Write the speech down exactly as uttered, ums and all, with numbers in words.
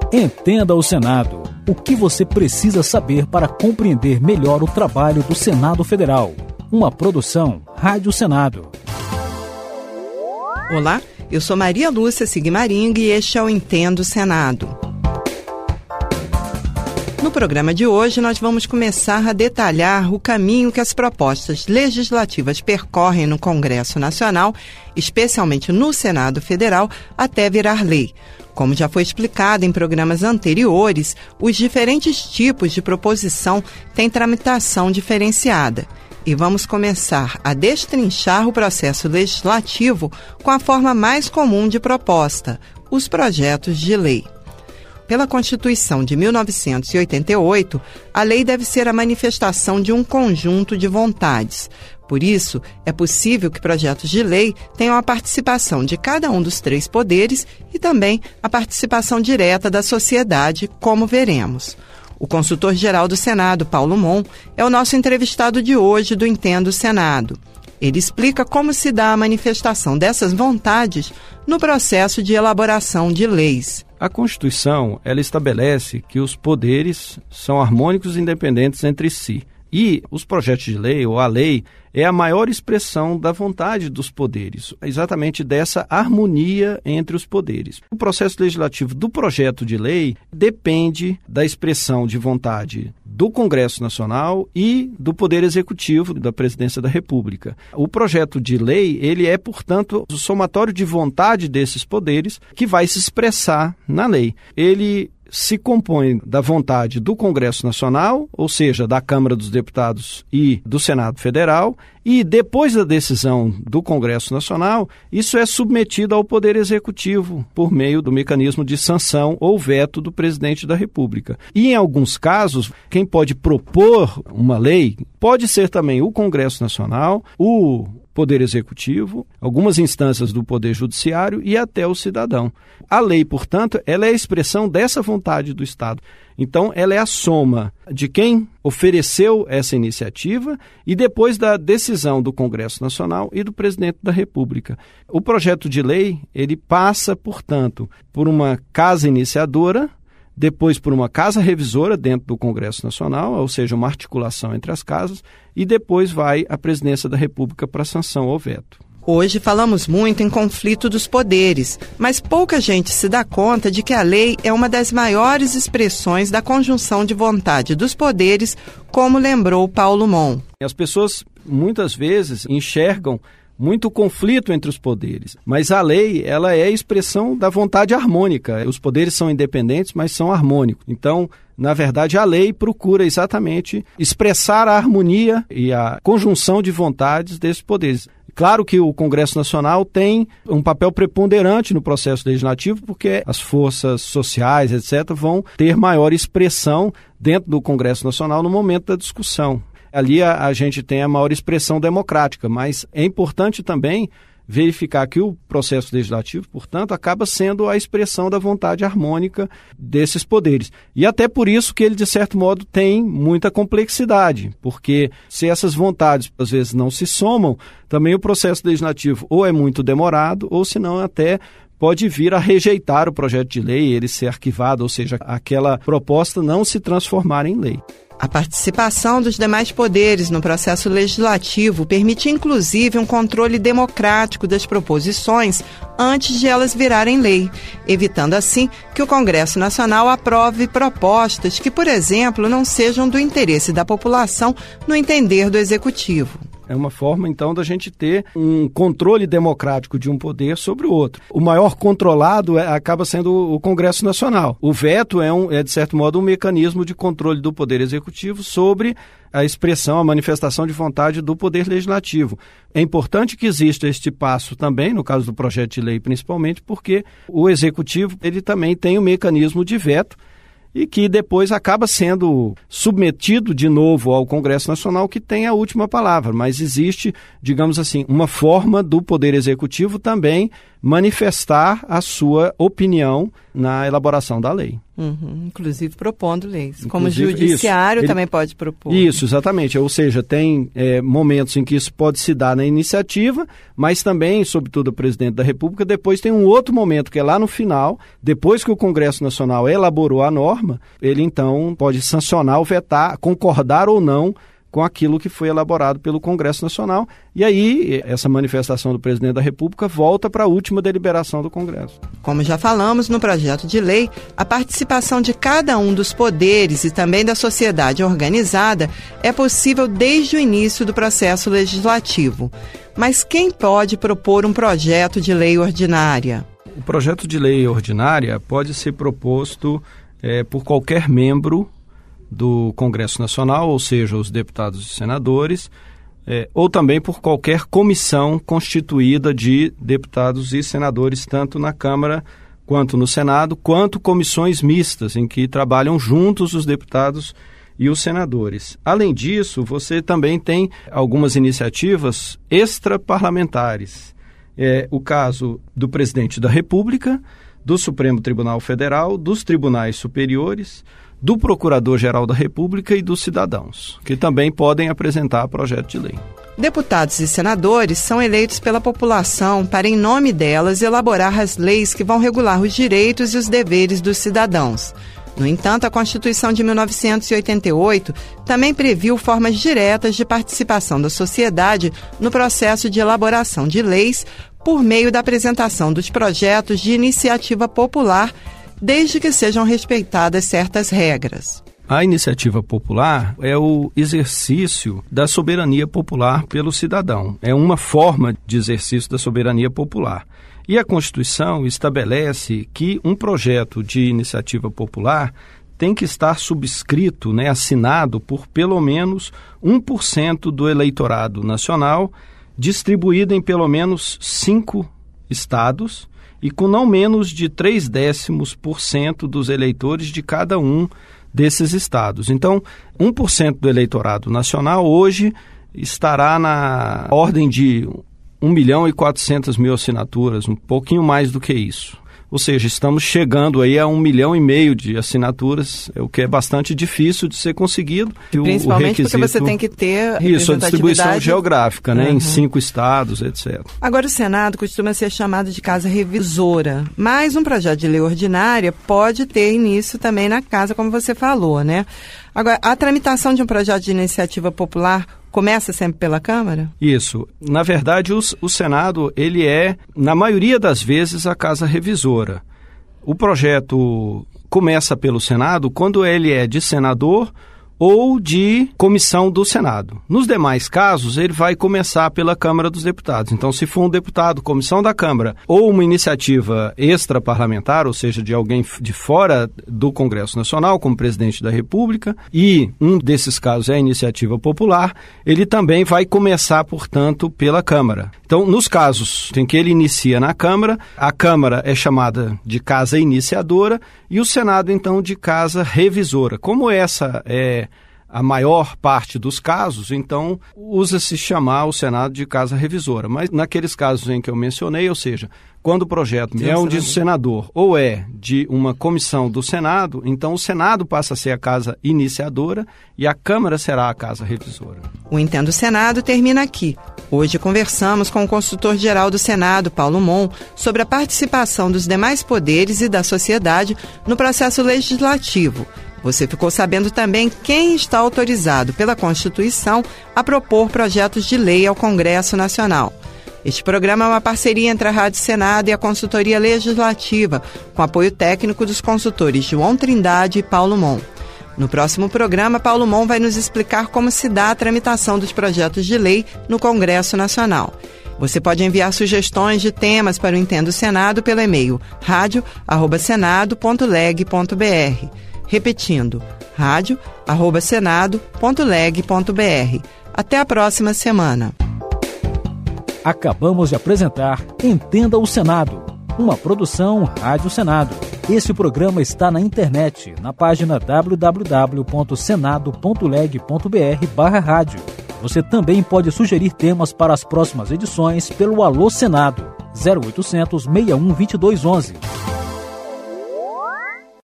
Entenda o Senado. O que você precisa saber para compreender melhor o trabalho do Senado Federal. Uma produção Rádio Senado. Olá, eu sou Maria Lúcia Sigmaring e este é o Entenda o Senado. No programa de hoje, nós vamos começar a detalhar o caminho que as propostas legislativas percorrem no Congresso Nacional, especialmente no Senado Federal, até virar lei. Como já foi explicado em programas anteriores, os diferentes tipos de proposição têm tramitação diferenciada. E vamos começar a destrinchar o processo legislativo com a forma mais comum de proposta, os projetos de lei. Pela Constituição de mil novecentos e oitenta e oito, a lei deve ser a manifestação de um conjunto de vontades. Por isso, é possível que projetos de lei tenham a participação de cada um dos três poderes e também a participação direta da sociedade, como veremos. O consultor-geral do Senado, Paulo Mon, é o nosso entrevistado de hoje do Entenda o Senado. Ele explica como se dá a manifestação dessas vontades no processo de elaboração de leis. A Constituição, ela estabelece que os poderes são harmônicos e independentes entre si. E os projetos de lei, ou a lei, é a maior expressão da vontade dos poderes, exatamente dessa harmonia entre os poderes. O processo legislativo do projeto de lei depende da expressão de vontade do Congresso Nacional e do Poder Executivo da Presidência da República. O projeto de lei, ele é, portanto, o somatório de vontade desses poderes que vai se expressar na lei. Ele se compõe da vontade do Congresso Nacional, ou seja, da Câmara dos Deputados e do Senado Federal, e depois da decisão do Congresso Nacional, isso é submetido ao Poder Executivo por meio do mecanismo de sanção ou veto do Presidente da República. E em alguns casos, quem pode propor uma lei pode ser também o Congresso Nacional, o Poder Executivo, algumas instâncias do Poder Judiciário e até o cidadão. A lei, portanto, ela é a expressão dessa vontade do Estado. Então, ela é a soma de quem ofereceu essa iniciativa e depois da decisão do Congresso Nacional e do Presidente da República. O projeto de lei, ele passa, portanto, por uma casa iniciadora, depois por uma casa revisora dentro do Congresso Nacional, ou seja, uma articulação entre as casas, e depois vai à Presidência da República para sanção ou veto. Hoje falamos muito em conflito dos poderes, mas pouca gente se dá conta de que a lei é uma das maiores expressões da conjunção de vontade dos poderes, como lembrou Paulo Mon. As pessoas muitas vezes enxergam muito conflito entre os poderes, mas a lei, ela é a expressão da vontade harmônica. Os poderes são independentes, mas são harmônicos. Então, na verdade, a lei procura exatamente expressar a harmonia e a conjunção de vontades desses poderes. Claro que o Congresso Nacional tem um papel preponderante no processo legislativo, porque as forças sociais, etcétera, vão ter maior expressão dentro do Congresso Nacional no momento da discussão. Ali a, a gente tem a maior expressão democrática, mas é importante também verificar que o processo legislativo, portanto, acaba sendo a expressão da vontade harmônica desses poderes. E até por isso que ele, de certo modo, tem muita complexidade, porque se essas vontades, às vezes, não se somam, também o processo legislativo ou é muito demorado, ou se não até pode vir a rejeitar o projeto de lei, ele ser arquivado, ou seja, aquela proposta não se transformar em lei. A participação dos demais poderes no processo legislativo permite, inclusive, um controle democrático das proposições antes de elas virarem lei, evitando, assim, que o Congresso Nacional aprove propostas que, por exemplo, não sejam do interesse da população no entender do Executivo. É uma forma, então, da gente ter um controle democrático de um poder sobre o outro. O maior controlado é, acaba sendo o Congresso Nacional. O veto é, um, é, de certo modo, um mecanismo de controle do Poder Executivo sobre a expressão, a manifestação de vontade do Poder Legislativo. É importante que exista este passo também, no caso do projeto de lei principalmente, porque o Executivo ele também tem um mecanismo de veto e que depois acaba sendo submetido de novo ao Congresso Nacional, que tem a última palavra. Mas existe, digamos assim, uma forma do Poder Executivo também manifestar a sua opinião na elaboração da lei. Uhum, inclusive propondo leis. Inclusive, Como o judiciário isso, também ele, pode propor. Isso, exatamente. Ou seja, tem é, momentos em que isso pode se dar na iniciativa, mas também, sobretudo o presidente da República, depois tem um outro momento, que é lá no final, depois que o Congresso Nacional elaborou a norma, ele então pode sancionar ou vetar, concordar ou não com aquilo que foi elaborado pelo Congresso Nacional. E aí, essa manifestação do presidente da República volta para a última deliberação do Congresso. Como já falamos, no projeto de lei, a participação de cada um dos poderes e também da sociedade organizada é possível desde o início do processo legislativo. Mas quem pode propor um projeto de lei ordinária? O projeto de lei ordinária pode ser proposto é, por qualquer membro do Congresso Nacional, ou seja, os deputados e senadores, é, ou também por qualquer comissão constituída de deputados e senadores, tanto na Câmara quanto no Senado, quanto comissões mistas, em que trabalham juntos os deputados e os senadores. Além disso, você também tem algumas iniciativas extraparlamentares. É, o caso do presidente da República, do Supremo Tribunal Federal, dos tribunais superiores, do Procurador-Geral da República e dos cidadãos, que também podem apresentar projeto de lei. Deputados e senadores são eleitos pela população para, em nome delas, elaborar as leis que vão regular os direitos e os deveres dos cidadãos. No entanto, a Constituição de mil novecentos e oitenta e oito também previu formas diretas de participação da sociedade no processo de elaboração de leis por meio da apresentação dos projetos de iniciativa popular, desde que sejam respeitadas certas regras. A iniciativa popular é o exercício da soberania popular pelo cidadão. É uma forma de exercício da soberania popular. E a Constituição estabelece que um projeto de iniciativa popular tem que estar subscrito, né, assinado por pelo menos um por cento do eleitorado nacional, distribuído em pelo menos cinco estados, e com não menos de três décimos por cento dos eleitores de cada um desses estados. Então, um por cento do eleitorado nacional hoje estará na ordem de um milhão e quatrocentas mil assinaturas, um pouquinho mais do que isso. Ou seja, estamos chegando aí a um milhão e meio de assinaturas, o que é bastante difícil de ser conseguido. Principalmente o requisito, porque você tem que ter isso, a distribuição geográfica, né, uhum. em cinco estados, etcétera. Agora, o Senado costuma ser chamado de casa revisora, mas um projeto de lei ordinária pode ter início também na casa, como você falou, né? Agora, a tramitação de um projeto de iniciativa popular começa sempre pela Câmara? Isso. Na verdade, o, o Senado, ele é, na maioria das vezes, a casa revisora. O projeto começa pelo Senado quando ele é de senador ou de comissão do Senado. Nos demais casos, ele vai começar pela Câmara dos Deputados. Então, se for um deputado, comissão da Câmara, ou uma iniciativa extraparlamentar, ou seja, de alguém de fora do Congresso Nacional, como presidente da República, e um desses casos é a iniciativa popular, ele também vai começar, portanto, pela Câmara. Então, nos casos em que ele inicia na Câmara, a Câmara é chamada de casa iniciadora e o Senado, então, de casa revisora. Como essa é a maior parte dos casos, então usa-se chamar o Senado de casa revisora. Mas naqueles casos em que eu mencionei, ou seja, quando o projeto Sim, é um de senador ou é de uma comissão do Senado, então o Senado passa a ser a casa iniciadora e a Câmara será a casa revisora. O Entendo Senado termina aqui. Hoje conversamos com o consultor-geral do Senado, Paulo Mon, sobre a participação dos demais poderes e da sociedade no processo legislativo. Você ficou sabendo também quem está autorizado pela Constituição a propor projetos de lei ao Congresso Nacional. Este programa é uma parceria entre a Rádio Senado e a Consultoria Legislativa, com apoio técnico dos consultores João Trindade e Paulo Mon. No próximo programa, Paulo Mon vai nos explicar como se dá a tramitação dos projetos de lei no Congresso Nacional. Você pode enviar sugestões de temas para o Entendo Senado pelo e-mail rádio arroba senado ponto leg ponto br. Repetindo, rádio arroba senado ponto leg ponto br. Até a próxima semana. Acabamos de apresentar Entenda o Senado, uma produção Rádio Senado. Esse programa está na internet, na página w w w ponto senado ponto leg ponto br barra rádio. Você também pode sugerir temas para as próximas edições pelo Alô Senado. zero oitocentos, seis um dois dois um um.